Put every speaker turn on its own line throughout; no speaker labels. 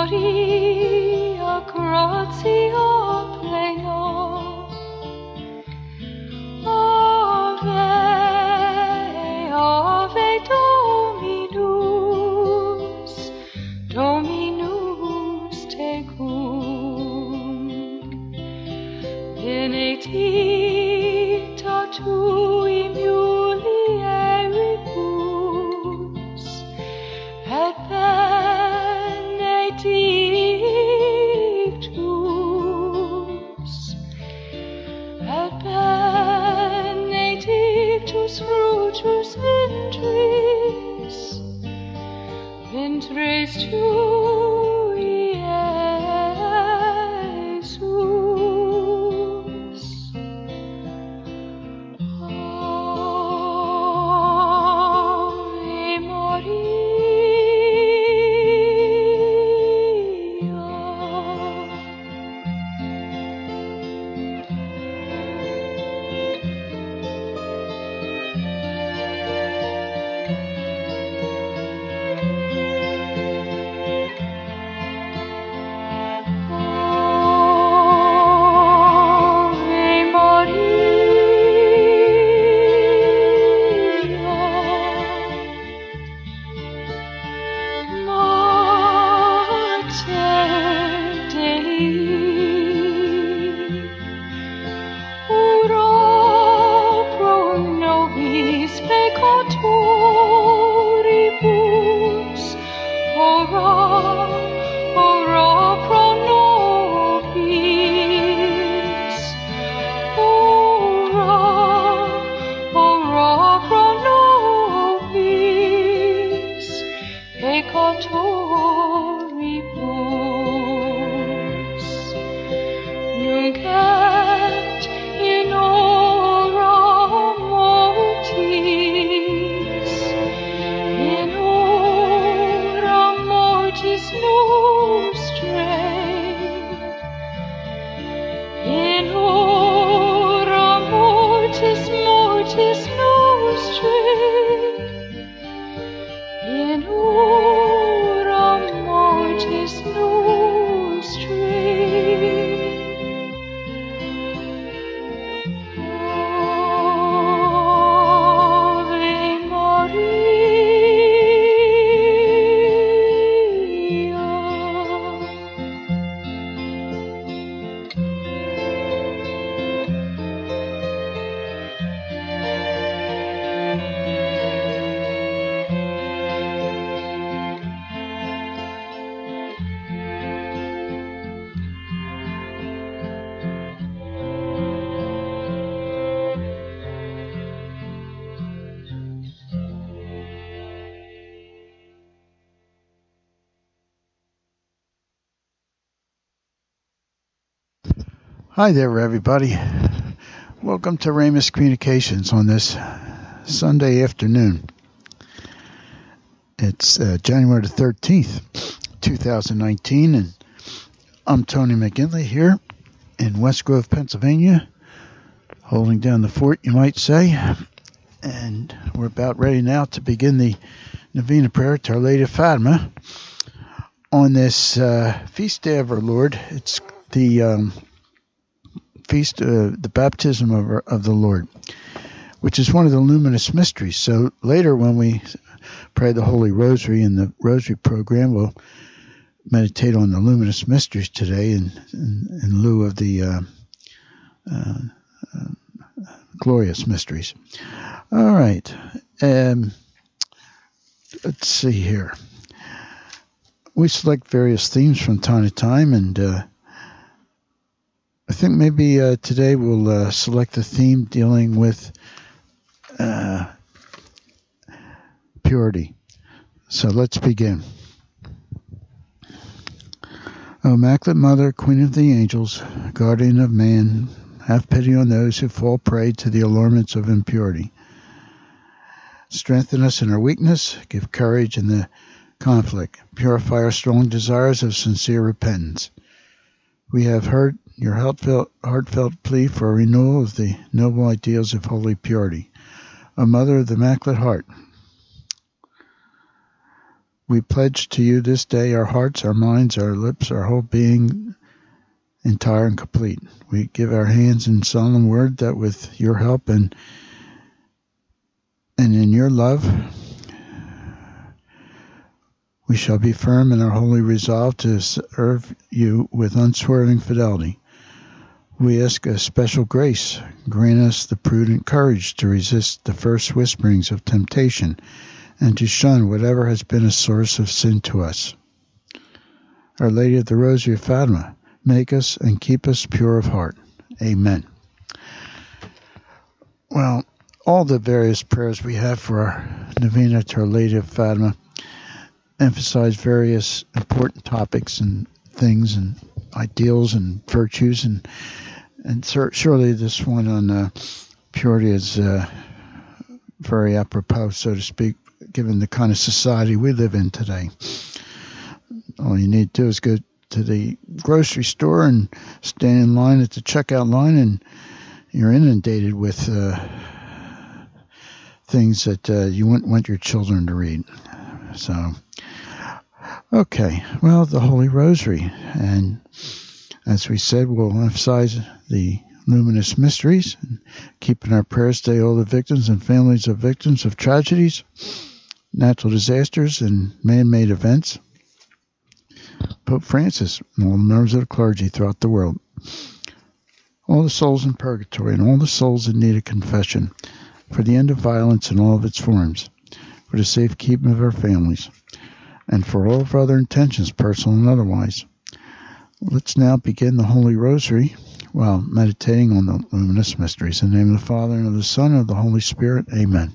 Maria, gratia plena, Ave, Ave Dominus, Dominus tecum, benedicta tui mulieribus, et benedictus fructus ventris tui, Iesus. Ave Maria. Nunc et in hora mortis, nostrae, in hora mortis nostrae, in hora mortis nostrae.
Hi there, everybody. Welcome to Ramus Communications on this Sunday afternoon. It's January the 13th, 2019, and I'm Tony McGinley here in West Grove, Pennsylvania, holding down the fort, you might say. And we're about ready now to begin the Novena prayer to Our Lady of Fatima on this feast day of our Lord. It's the feast, the baptism of the Lord, which is one of the luminous mysteries. So later when we pray the Holy Rosary in the Rosary program, we'll meditate on the luminous mysteries today in lieu of the glorious mysteries. All right. Let's see here. We select various themes from time to time, and I think maybe today we'll select the theme dealing with purity. So let's begin. O Immaculate Mother, Queen of the Angels, Guardian of man, have pity on those who fall prey to the allurements of impurity. Strengthen us in our weakness, give courage in the conflict, purify our strong desires of sincere repentance. We have heard your heartfelt plea for a renewal of the noble ideals of holy purity. O Mother of the Immaculate Heart, We pledge to you this day our hearts, our minds, our lips, our whole being, entire and complete. We give our hands in solemn word that with your help and in your love, we shall be firm in our holy resolve to serve you with unswerving fidelity. We ask a special grace. Grant us the prudent courage to resist the first whisperings of temptation and to shun whatever has been a source of sin to us. Our Lady of the Rosary of Fatima, make us and keep us pure of heart. Amen. Well, all the various prayers we have for our novena to Our Lady of Fatima emphasize various important topics and things and ideals and virtues, and surely this one on purity is very apropos, so to speak, given the kind of society we live in today. All you need to do is go to the grocery store and stand in line at the checkout line, and you're inundated with things that you wouldn't want your children to read. So, okay, well, the Holy Rosary. And as we said, we'll emphasize the luminous mysteries, and keep in our prayers today all the victims and families of victims of tragedies, natural disasters, and man-made events. Pope Francis and all the members of the clergy throughout the world, all the souls in purgatory and all the souls in need of confession, for the end of violence in all of its forms, for the safekeeping of our families, and for all of our other intentions, personal and otherwise. Let's now begin the Holy Rosary while meditating on the luminous mysteries. In the name of the Father, and of the Son, and of the Holy Spirit. Amen.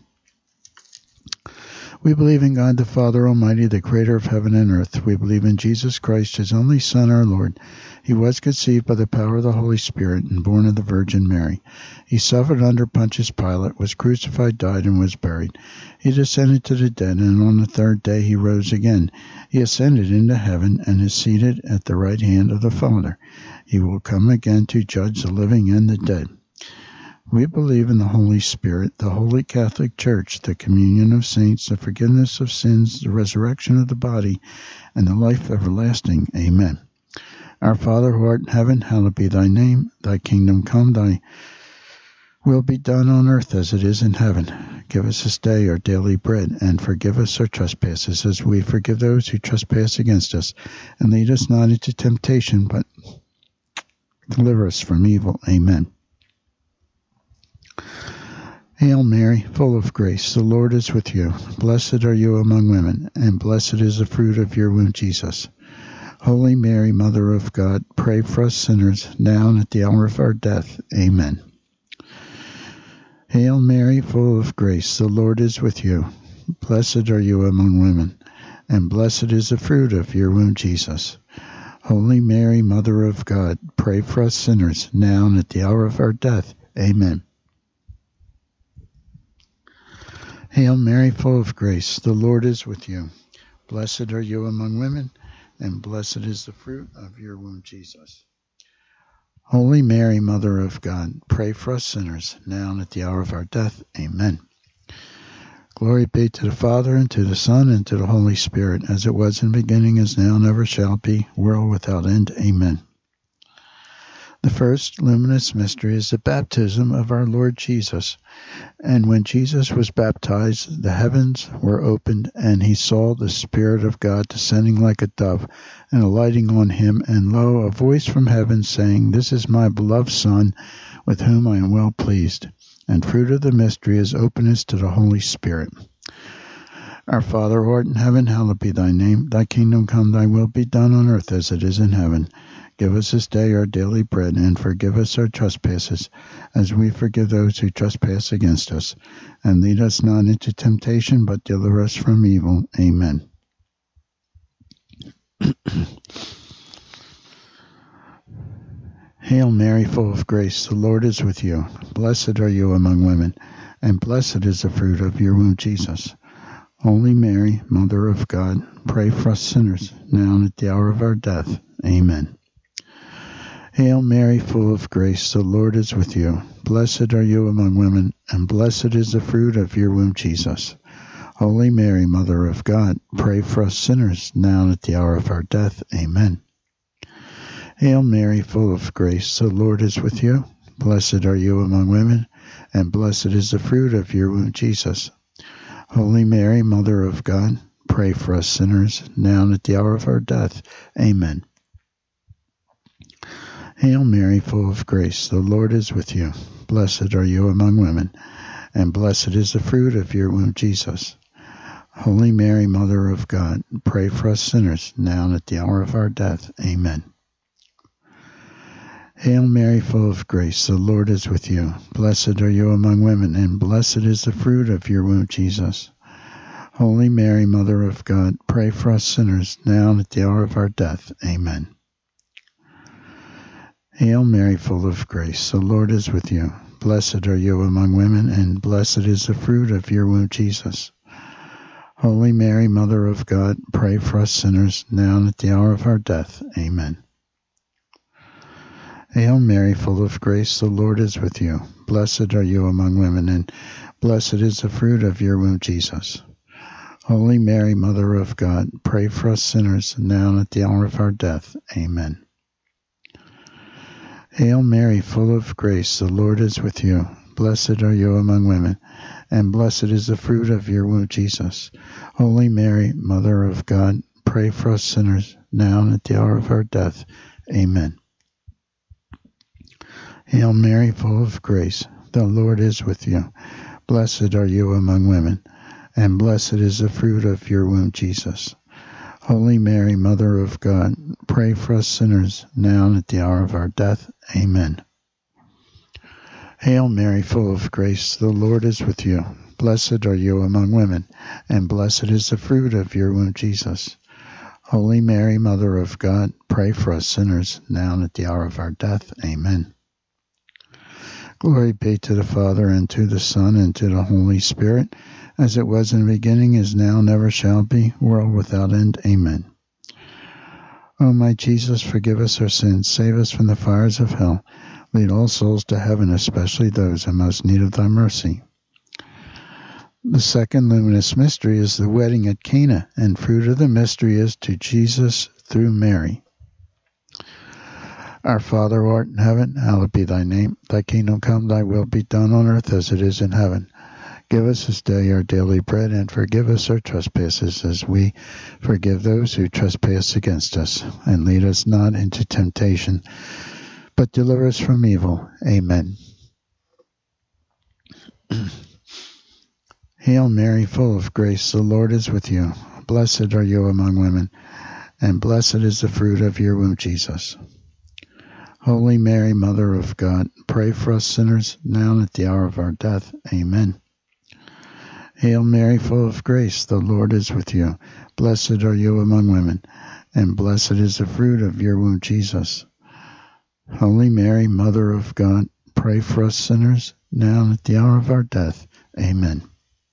We believe in God the Father Almighty, the Creator of heaven and earth. We believe in Jesus Christ, His only Son, our Lord. He was conceived by the power of the Holy Spirit and born of the Virgin Mary. He suffered under Pontius Pilate, was crucified, died, and was buried. He descended to the dead, and on the third day He rose again. He ascended into heaven and is seated at the right hand of the Father. He will come again to judge the living and the dead. We believe in the Holy Spirit, the Holy Catholic Church, the communion of saints, the forgiveness of sins, the resurrection of the body, and the life everlasting. Amen. Our Father, who art in heaven, hallowed be thy name. Thy kingdom come, thy will be done on earth as it is in heaven. Give us this day our daily bread, and forgive us our trespasses, as we forgive those who trespass against us. And lead us not into temptation, but deliver us from evil. Amen. Hail Mary, full of grace, the Lord is with you. Blessed are you among women, and blessed is the fruit of your womb, Jesus. Holy Mary, Mother of God, pray for us sinners, now and at the hour of our death. Amen. Hail Mary, full of grace, the Lord is with you. Blessed are you among women, and blessed is the fruit of your womb, Jesus. Holy Mary, Mother of God, pray for us sinners, now and at the hour of our death. Amen. Hail Mary, full of grace, the Lord is with you. Blessed are you among women, and blessed is the fruit of your womb, Jesus. Holy Mary, Mother of God, pray for us sinners, now and at the hour of our death. Amen. Glory be to the Father, and to the Son, and to the Holy Spirit, as it was in the beginning, is now, and ever shall be, world without end. Amen. The first luminous mystery is the baptism of our Lord Jesus. And when Jesus was baptized, the heavens were opened, and he saw the Spirit of God descending like a dove and alighting on him. And lo, a voice from heaven saying, This is my beloved Son, with whom I am well pleased. And fruit of the mystery is openness to the Holy Spirit. Our Father, who art in heaven, hallowed be thy name. Thy kingdom come, thy will be done on earth as it is in heaven. Give us this day our daily bread, and forgive us our trespasses, as we forgive those who trespass against us. And lead us not into temptation, but deliver us from evil. Amen. Hail Mary, full of grace, the Lord is with you. Blessed are you among women, and blessed is the fruit of your womb, Jesus. Holy Mary, Mother of God, pray for us sinners, now and at the hour of our death. Amen. Hail Mary, full of grace, the Lord is with you. Blessed are you among women, and blessed is the fruit of your womb, Jesus. Holy Mary, Mother of God, pray for us sinners, now and at the hour of our death. Amen. Hail Mary, full of grace, the Lord is with you. Blessed are you among women, and blessed is the fruit of your womb, Jesus. Holy Mary, Mother of God, pray for us sinners, now and at the hour of our death. Amen. Hail Mary, full of grace, the Lord is with you. Blessed are you among women, and blessed is the fruit of your womb, Jesus. Holy Mary, Mother of God, pray for us sinners, now and at the hour of our death. Amen. Hail Mary, full of grace, the Lord is with you. Blessed are you among women, and blessed is the fruit of your womb, Jesus. Holy Mary, Mother of God, pray for us sinners, now and at the hour of our death. Amen. Hail Mary, full of grace, the Lord is with you. Blessed are you among women, and blessed is the fruit of your womb, Jesus. Holy Mary, Mother of God, pray for us sinners, now and at the hour of our death. Amen. Hail Mary, full of grace, the Lord is with you. Blessed are you among women, and blessed is the fruit of your womb, Jesus. Holy Mary, Mother of God, pray for us sinners, now and at the hour of our death. Amen. Hail Mary, full of grace, the Lord is with you. Blessed are you among women, and blessed is the fruit of your womb, Jesus. Holy Mary, Mother of God, pray for us sinners, now and at the hour of our death. Amen. Hail Mary, full of grace, the Lord is with you. Blessed are you among women, and blessed is the fruit of your womb, Jesus. Holy Mary, Mother of God, pray for us sinners, now and at the hour of our death. Amen. Hail Mary, full of grace, the Lord is with you. Blessed are you among women, and blessed is the fruit of your womb, Jesus. Holy Mary, Mother of God, pray for us sinners, now and at the hour of our death. Amen. Glory be to the Father, and to the Son, and to the Holy Spirit, as it was in the beginning, is now, never shall be, world without end. Amen. O my Jesus, forgive us our sins, save us from the fires of hell, lead all souls to heaven, especially those in most need of thy mercy. The second luminous mystery is the wedding at Cana, and fruit of the mystery is to Jesus through Mary. Our Father who art in heaven, hallowed be thy name. Thy kingdom come, thy will be done on earth as it is in heaven. Give us this day our daily bread, and forgive us our trespasses, as we forgive those who trespass against us. And lead us not into temptation, but deliver us from evil. Amen. Hail Mary, full of grace, the Lord is with you. Blessed are you among women, and blessed is the fruit of your womb, Jesus. Holy Mary, Mother of God, pray for us sinners, now and at the hour of our death. Amen. Hail Mary, full of grace, the Lord is with you. Blessed are you among women, and blessed is the fruit of your womb, Jesus. Holy Mary, Mother of God, pray for us sinners, now and at the hour of our death. Amen.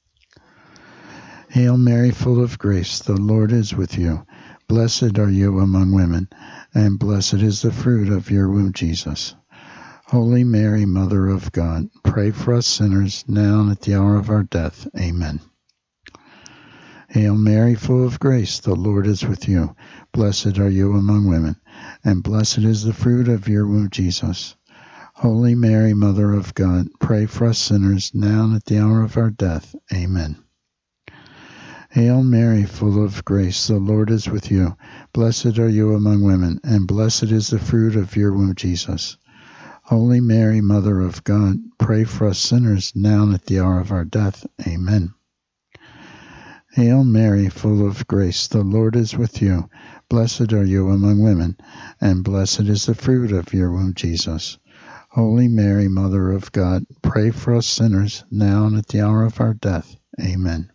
Hail Mary, full of grace, the Lord is with you. Blessed are you among women, and blessed is the fruit of your womb, Jesus. Holy Mary, Mother of God, pray for us sinners, now and at the hour of our death. Amen. Hail Mary, full of grace, the Lord is with you. Blessed are you among women, and blessed is the fruit of your womb, Jesus. Holy Mary, Mother of God, pray for us sinners, now and at the hour of our death. Amen. Hail Mary, full of grace, the Lord is with you. Blessed are you among women, and blessed is the fruit of your womb, Jesus. Holy Mary, Mother of God, pray for us sinners, now and at the hour of our death. Amen. Hail Mary, full of grace, the Lord is with you. Blessed are you among women, and blessed is the fruit of your womb, Jesus. Holy Mary, Mother of God, pray for us sinners, now and at the hour of our death. Amen.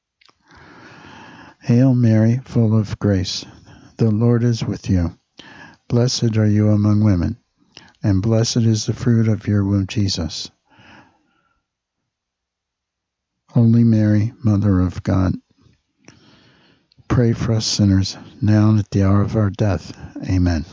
Hail Mary, full of grace, the Lord is with you. Blessed are you among women, and blessed is the fruit of your womb, Jesus. Holy Mary, Mother of God, pray for us sinners, now and at the hour of our death. Amen.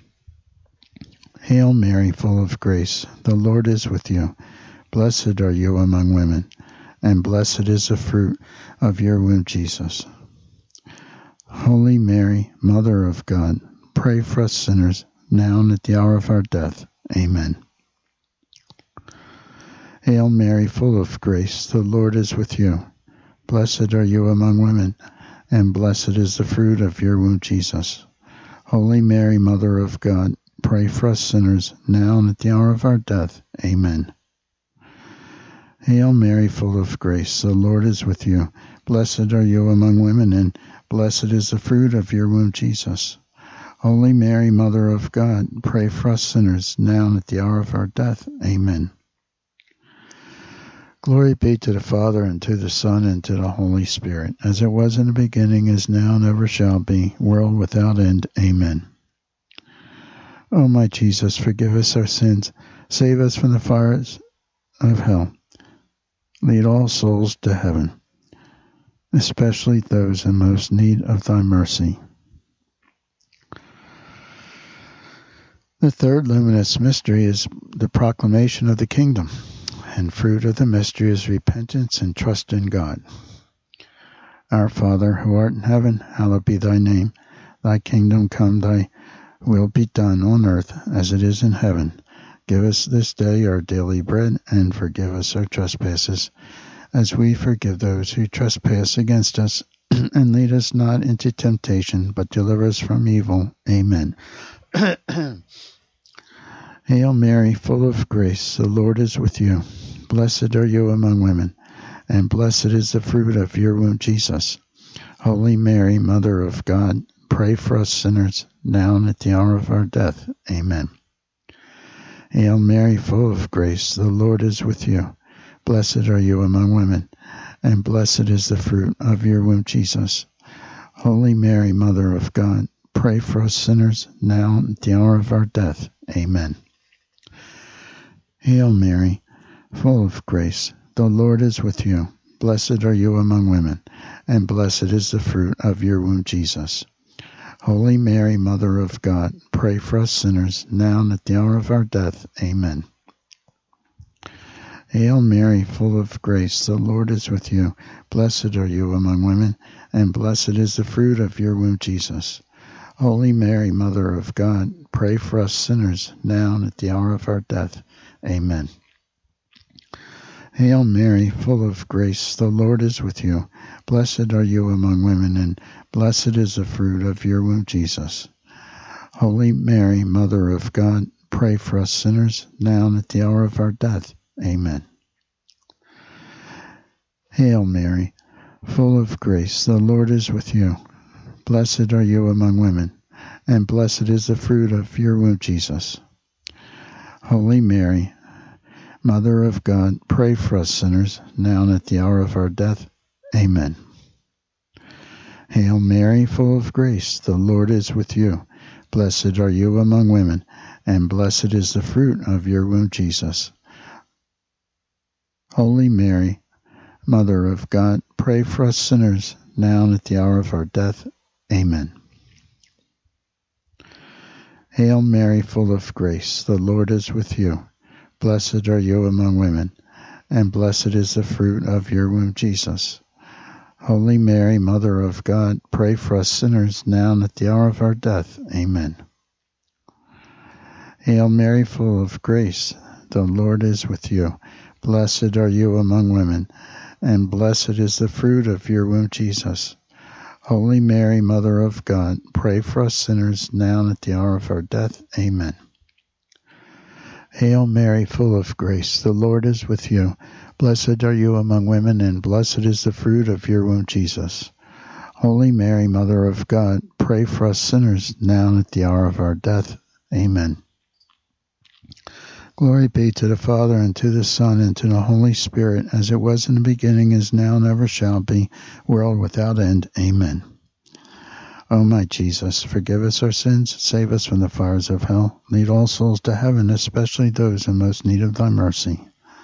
Hail Mary, full of grace, the Lord is with you. Blessed are you among women, and blessed is the fruit of your womb, Jesus. Holy Mary, Mother of God, pray for us sinners, now and at the hour of our death. Amen. Hail Mary, full of grace, the Lord is with you. Blessed are you among women, and blessed is the fruit of your womb, Jesus. Holy Mary, Mother of God, pray for us sinners, now and at the hour of our death. Amen. Hail Mary, full of grace, the Lord is with you. Blessed are you among women, and blessed is the fruit of your womb, Jesus. Holy Mary, Mother of God, pray for us sinners, now and at the hour of our death. Amen. Glory be to the Father, and to the Son, and to the Holy Spirit, as it was in the beginning, is now, and ever shall be, world without end. Amen. O my Jesus, forgive us our sins, save us from the fires of hell. Lead all souls to heaven, especially those in most need of thy mercy. The third luminous mystery is the proclamation of the kingdom, and fruit of the mystery is repentance and trust in God. Our Father, who art in heaven, hallowed be thy name. Thy kingdom come, thy will be done on earth as it is in heaven. Give us this day our daily bread, and forgive us our trespasses, as we forgive those who trespass against us. And lead us not into temptation, but deliver us from evil. Amen. Hail Mary, full of grace, the Lord is with you. Blessed are you among women, and blessed is the fruit of your womb, Jesus. Holy Mary, Mother of God, pray for us sinners, now and at the hour of our death. Amen. Hail Mary, full of grace, the Lord is with you. Blessed are you among women, and blessed is the fruit of your womb, Jesus. Holy Mary, Mother of God, pray for us sinners, now and at the hour of our death. Amen. Hail Mary, full of grace, the Lord is with you. Blessed are you among women, and blessed is the fruit of your womb, Jesus. Holy Mary, Mother of God, pray for us sinners, now and at the hour of our death. Amen. Hail Mary, full of grace, the Lord is with you. Blessed are you among women, and blessed is the fruit of your womb, Jesus. Holy Mary, Mother of God, pray for us sinners, now and at the hour of our death. Amen. Hail Mary, full of grace, the Lord is with you. Blessed are you among women, and blessed is the fruit of your womb, Jesus. Holy Mary, Mother of God, pray for us sinners, now and at the hour of our death. Amen. Hail Mary, full of grace, the Lord is with you. Blessed are you among women, and blessed is the fruit of your womb, Jesus. Holy Mary, Mother of God, pray for us sinners, now and at the hour of our death. Amen. Hail Mary, full of grace, the Lord is with you. Blessed are you among women, and blessed is the fruit of your womb, Jesus. Holy Mary, Mother of God, pray for us sinners, now and at the hour of our death. Amen. Hail Mary, full of grace, the Lord is with you. Blessed are you among women, and blessed is the fruit of your womb, Jesus. Holy Mary, Mother of God, pray for us sinners, now and at the hour of our death. Amen. Hail Mary, full of grace, the Lord is with you. Blessed are you among women, and blessed is the fruit of your womb, Jesus. Holy Mary, Mother of God, pray for us sinners, now and at the hour of our death. Amen. Hail Mary, full of grace, the Lord is with you. Blessed are you among women, and blessed is the fruit of your womb, Jesus. Holy Mary, Mother of God, pray for us sinners, now and at the hour of our death. Amen. Glory be to the Father, and to the Son, and to the Holy Spirit, as it was in the beginning, is now, and ever shall be, world without end. Amen. O my Jesus, forgive us our sins, save us from the fires of hell, lead all souls to heaven, especially those in most need of thy mercy.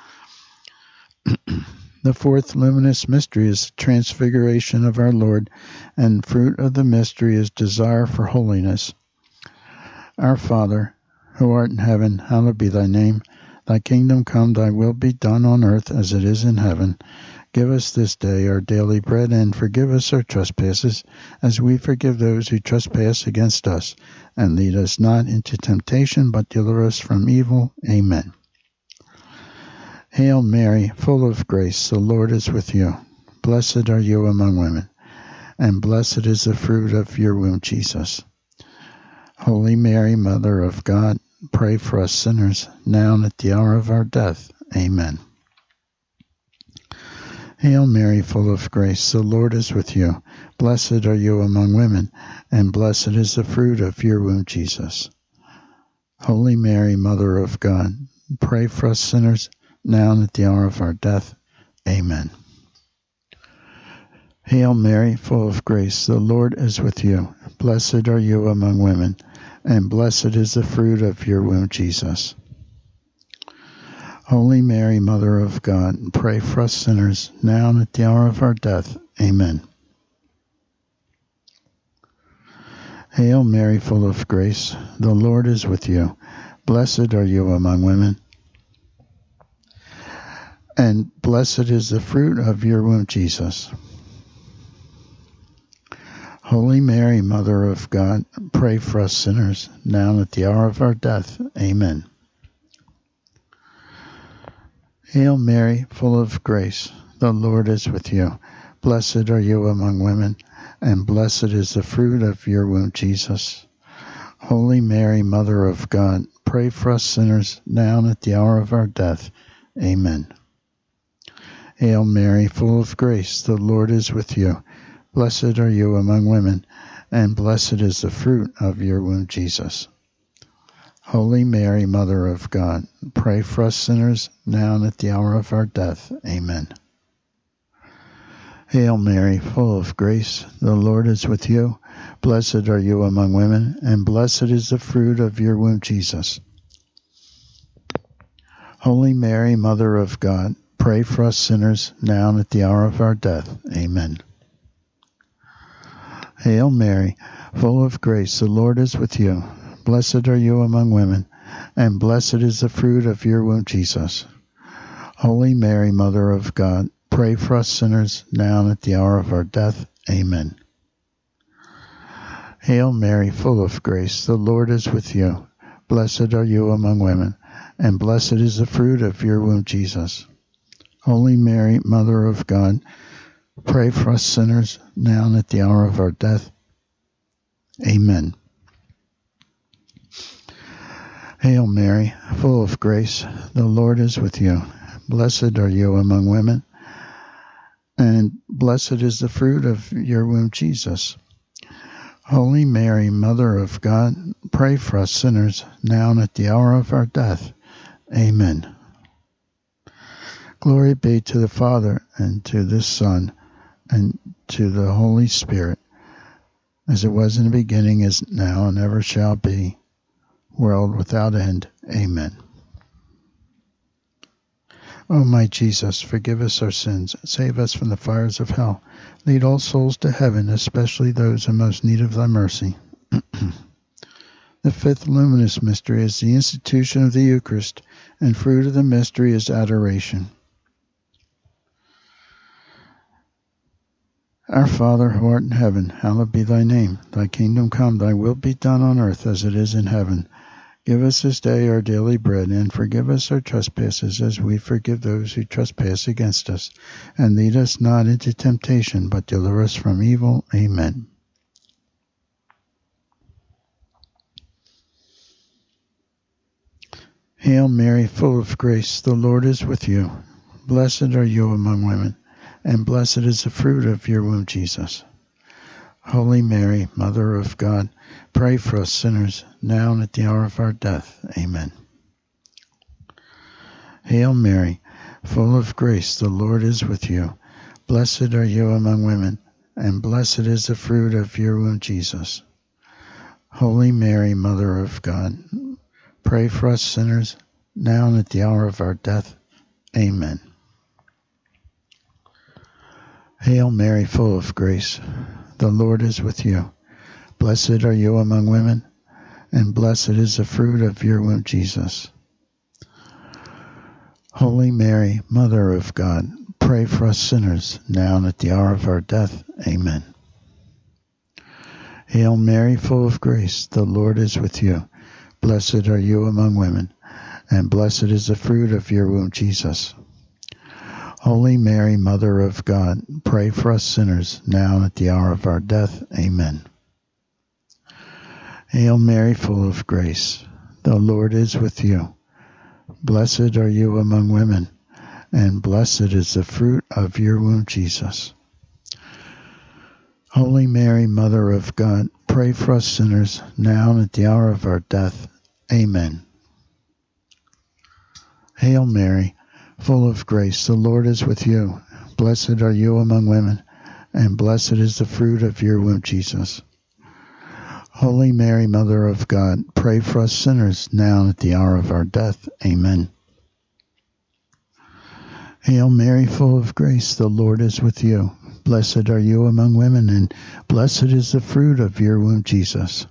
The fourth luminous mystery is the transfiguration of our Lord, and fruit of the mystery is desire for holiness. Our Father, who art in heaven, hallowed be thy name. Thy kingdom come, thy will be done on earth as it is in heaven. Give us this day our daily bread, and forgive us our trespasses, as we forgive those who trespass against us. And lead us not into temptation, but deliver us from evil. Amen. Hail Mary, full of grace, the Lord is with you. Blessed are you among women, and blessed is the fruit of your womb, Jesus. Holy Mary, Mother of God, pray for us sinners, now and at the hour of our death. Amen. Hail Mary, full of grace, the Lord is with you. Blessed are you among women, and blessed is the fruit of your womb, Jesus. Holy Mary, Mother of God, pray for us sinners, now and at the hour of our death. Amen. Hail Mary, full of grace, the Lord is with you. Blessed are you among women, and blessed is the fruit of your womb, Jesus. Holy Mary, Mother of God, pray for us sinners, now and at the hour of our death. Amen. Hail Mary, full of grace, the Lord is with you. Blessed are you among women, and blessed is the fruit of your womb, Jesus. Holy Mary, Mother of God, pray for us sinners, now and at the hour of our death. Amen. Hail Mary, full of grace, the Lord is with you. Blessed are you among women, and blessed is the fruit of your womb, Jesus. Holy Mary, Mother of God, pray for us sinners, now and at the hour of our death. Amen. Hail Mary, full of grace, the Lord is with you. Blessed are you among women, and blessed is the fruit of your womb, Jesus. Holy Mary, Mother of God, pray for us sinners, now and at the hour of our death. Amen. Hail Mary, full of grace, the Lord is with you. Blessed are you among women, and blessed is the fruit of your womb, Jesus. Holy Mary, Mother of God, pray for us sinners, now and at the hour of our death. Amen. Hail Mary, full of grace, the Lord is with you. Blessed are you among women, and blessed is the fruit of your womb, Jesus. Holy Mary, Mother of God, pray for us sinners, now and at the hour of our death. Amen. Hail Mary, full of grace, the Lord is with you. Blessed are you among women, and blessed is the fruit of your womb, Jesus. Holy Mary, Mother of God, pray for us sinners, now and at the hour of our death. Amen. Hail Mary, full of grace, the Lord is with you. Blessed are you among women, and blessed is the fruit of your womb, Jesus. Holy Mary, Mother of God, pray for us sinners, now and at the hour of our death. Amen. Glory be to the Father, and to the Son, and to the Holy Spirit, as it was in the beginning, is now, and ever shall be, world without end. Amen. O my Jesus, forgive us our sins, save us from the fires of hell, lead all souls to heaven, especially those in most need of thy mercy. The fifth luminous mystery is the institution of the Eucharist, and fruit of the mystery is adoration. Our Father, who art in heaven, hallowed be thy name. Thy kingdom come, thy will be done on earth as it is in heaven. Give us this day our daily bread, and forgive us our trespasses, as we forgive those who trespass against us. And lead us not into temptation, but deliver us from evil. Amen. Hail Mary, full of grace, the Lord is with you. Blessed are you among women, and blessed is the fruit of your womb, Jesus. Holy Mary, Mother of God, pray for us sinners, now and at the hour of our death. Amen. Hail Mary, full of grace, the Lord is with you. Blessed are you among women, and blessed is the fruit of your womb, Jesus. Holy Mary, Mother of God, pray for us sinners, now and at the hour of our death. Amen. Hail Mary, full of grace, the Lord is with you. Blessed are you among women, and blessed is the fruit of your womb, Jesus. Holy Mary, Mother of God, pray for us sinners, now and at the hour of our death. Amen. Hail Mary, full of grace, the Lord is with you. Blessed are you among women, and blessed is the fruit of your womb, Jesus. Holy Mary, Mother of God, pray for us sinners, now and at the hour of our death. Amen. Hail Mary, full of grace, the Lord is with you. Blessed are you among women, and blessed is the fruit of your womb, Jesus. Holy Mary, Mother of God, pray for us sinners, now and at the hour of our death. Amen. Hail Mary, full of grace, the Lord is with you. Blessed are you among women, and blessed is the fruit of your womb, Jesus. Holy Mary, Mother of God, pray for us sinners, now and at the hour of our death. Amen. Hail Mary, full of grace, the Lord is with you. Blessed are you among women, and blessed is the fruit of your womb, Jesus.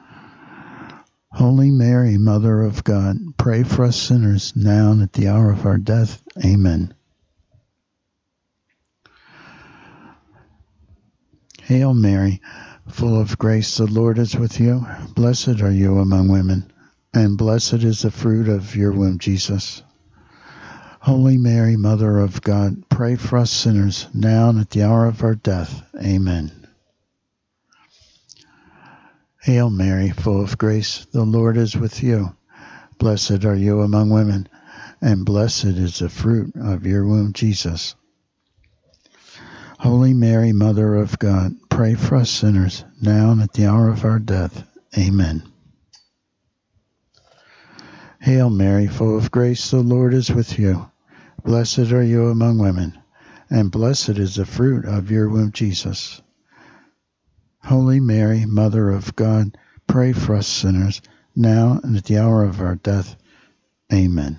Holy Mary, Mother of God, pray for us sinners, now and at the hour of our death. Amen. Hail Mary, full of grace, the Lord is with you. Blessed are you among women, and blessed is the fruit of your womb, Jesus. Holy Mary, Mother of God, pray for us sinners, now and at the hour of our death. Amen. Hail Mary, full of grace, the Lord is with you. Blessed are you among women, and blessed is the fruit of your womb, Jesus. Holy Mary, Mother of God, pray for us sinners, now and at the hour of our death. Amen. Hail Mary, full of grace, the Lord is with you. Blessed are you among women, and blessed is the fruit of your womb, Jesus. Holy Mary, Mother of God, pray for us sinners, now and at the hour of our death. Amen.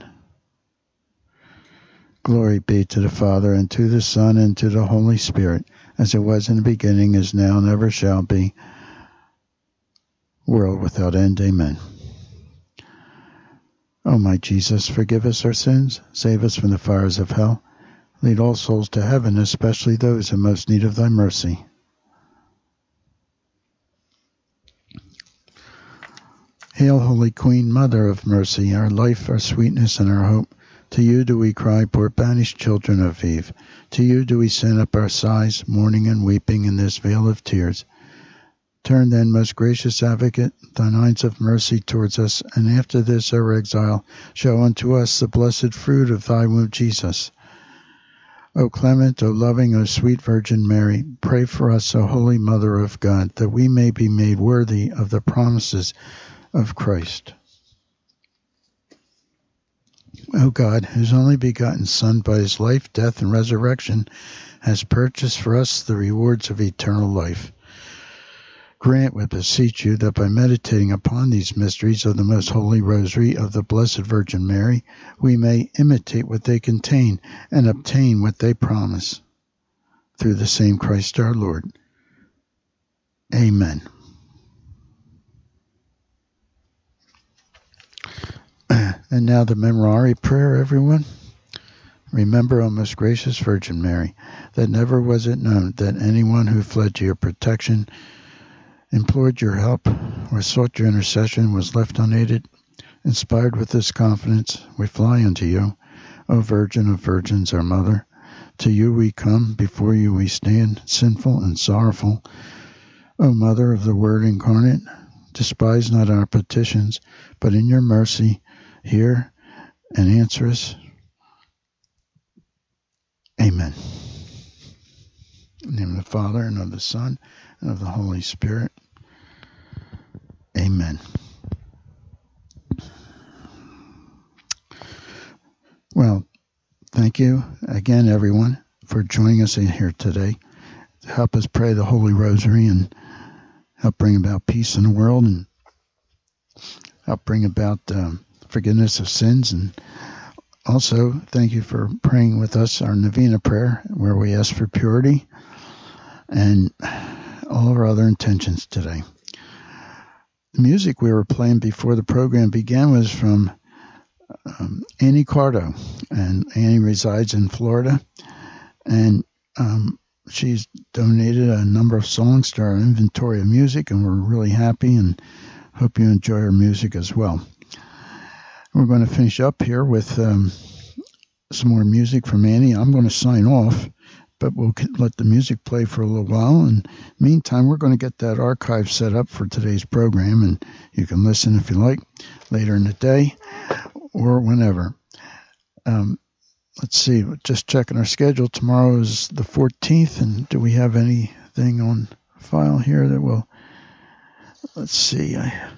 Glory be to the Father, and to the Son, and to the Holy Spirit, as it was in the beginning, is now, and ever shall be, world without end. Amen. O my Jesus, forgive us our sins, save us from the fires of hell, lead all souls to heaven, especially those in most need of thy mercy. Hail, Holy Queen, Mother of Mercy, our life, our sweetness, and our hope. To you do we cry, poor banished children of Eve. To you do we send up our sighs, mourning and weeping in this vale of tears. Turn then, most gracious Advocate, thine eyes of mercy towards us, and after this our exile, show unto us the blessed fruit of thy womb, Jesus. O clement, O loving, O sweet Virgin Mary, pray for us, O Holy Mother of God, that we may be made worthy of the promises of Christ. O God, whose only begotten Son, by his life, death, and resurrection, has purchased for us the rewards of eternal life, grant, we beseech you, that by meditating upon these mysteries of the most holy rosary of the Blessed Virgin Mary, we may imitate what they contain and obtain what they promise. Through the same Christ our Lord. Amen. And now the Memorare prayer, everyone. Remember, O most gracious Virgin Mary, that never was it known that anyone who fled to your protection, implored your help, or sought your intercession was left unaided. Inspired with this confidence, we fly unto you, O Virgin of Virgins, our Mother. To you we come, before you we stand, sinful and sorrowful. O Mother of the Word incarnate, despise not our petitions, but in your mercy hear and answer us. Amen. In the name of the Father, and of the Son, and of the Holy Spirit. Amen. Well, thank you again, everyone, for joining us in here today to help us pray the Holy Rosary and help bring about peace in the world and help bring about forgiveness of sins. And also, thank you for praying with us our Novena prayer, where we ask for purity and all of our other intentions today. The music we were playing before the program began was from Annie Cardo, and Annie resides in Florida, And she's donated a number of songs to our inventory of music, and we're really happy and hope you enjoy her music as well. We're going to finish up here with some more music from Annie. I'm going to sign off, but we'll let the music play for a little while. And meantime, we're going to get that archive set up for today's program, and you can listen if you like later in the day or whenever. Let's see, just checking our schedule. Tomorrow is the 14th, and do we have anything on file here that will... Let's see, I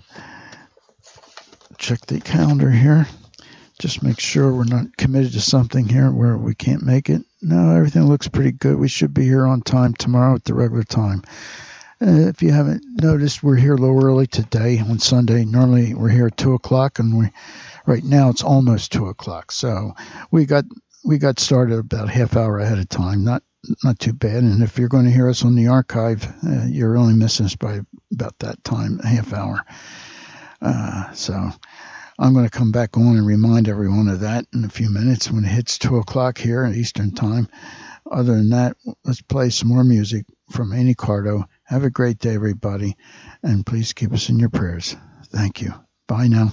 check the calendar here. Just make sure we're not committed to something here where we can't make it. No, everything looks pretty good. We should be here on time tomorrow at the regular time. If you haven't noticed, we're here a little early today on Sunday. Normally we're here at 2 o'clock, and right now it's almost 2 o'clock. So we got started about a half hour ahead of time. Not too bad. And if you're going to hear us on the archive, you're only missing us by about that time, a half hour. So I'm going to come back on and remind everyone of that in a few minutes when it hits 2 o'clock here at Eastern Time. Other than that, let's play some more music from Annie Cardo. Have a great day, everybody, and please keep us in your prayers. Thank you. Bye now.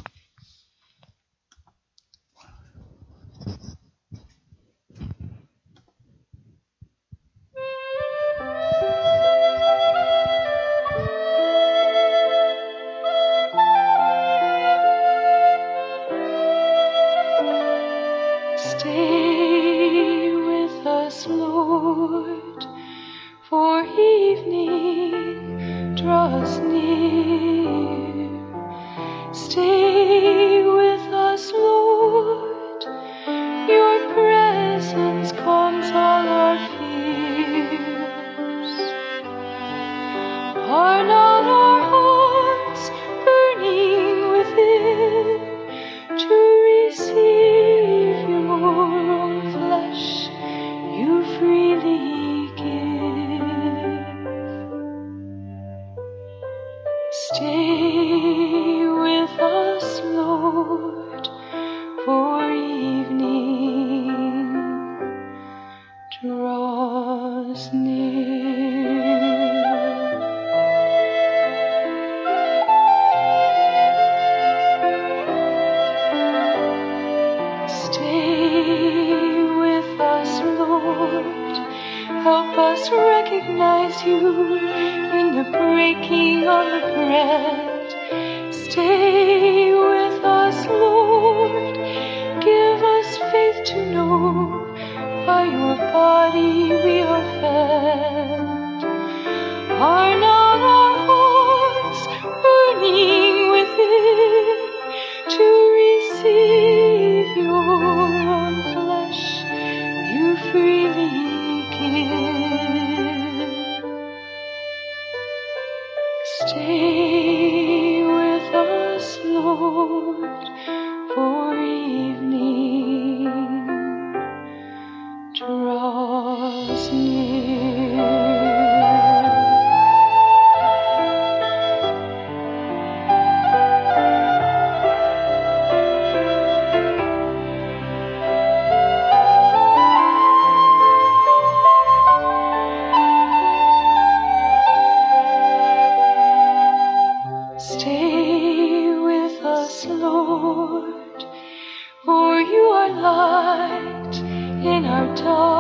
Stay with us, Lord, for evening draws near. Stay with us, Lord, your presence calms all our fears. Are not our hearts burning within to receive your own flesh you freely give? Stay with us, Lord, for evening draws near. Stay with us, Lord. Help us recognize you in the breaking of the bread. Stay with us, Lord. Give us faith to know by your body we are fed. Are not our hearts burning within to receive your own flesh you freely give? Stay with us, Lord, for evening draws near. Stay with us, Lord, for you are light in our dark.